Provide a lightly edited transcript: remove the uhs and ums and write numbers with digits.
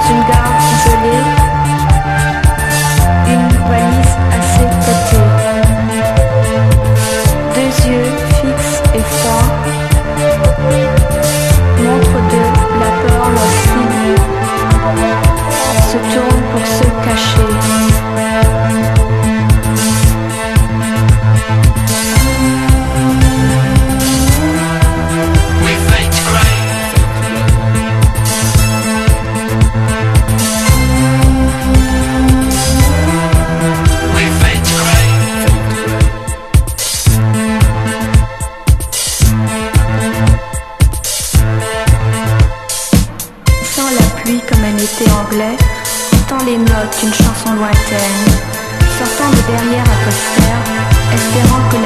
une gare isolée, une valise à ses côtés. Deux yeux fixes et froids montrent de la peur leurs cils, se tournent pour se cacher. Comme un été anglais, entend les notes d'une chanson lointaine, sortant de derrière un poster, espérant que